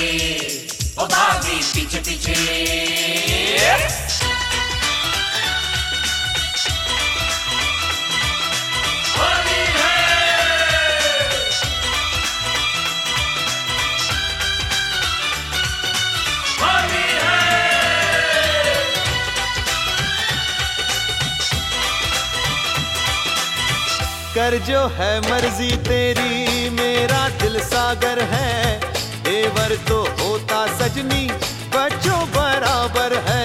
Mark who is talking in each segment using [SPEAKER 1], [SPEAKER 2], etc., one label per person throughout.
[SPEAKER 1] ओ भाभी पीछे पीछे। होली है, होली है।
[SPEAKER 2] कर जो है मर्जी तेरी, मेरा दिल सागर है। देवर तो होता सजनी, बच्चों बराबर है।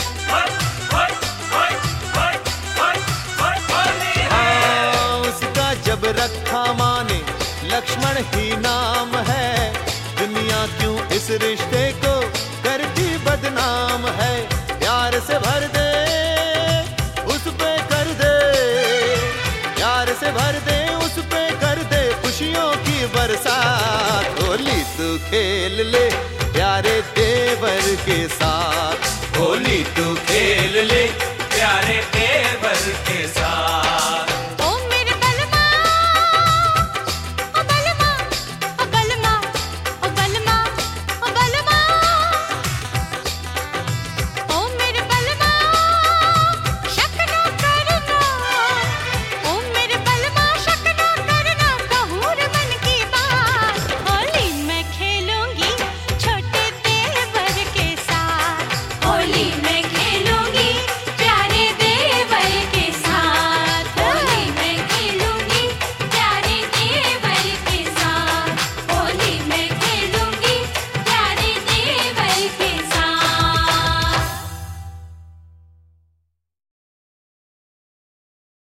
[SPEAKER 2] उसका जब रखा माने लक्ष्मण ही नाम है। दुनिया क्यों इस रिश्ते को करती बदनाम है। प्यार से भर दे, उस पे कर दे, प्यार से भर दे, उस पे कर दे खुशियों की बरसात। होली तू खेल ले प्यारे देवर के साथ,
[SPEAKER 1] होली तू खेल ले प्यारे देवर के साथ।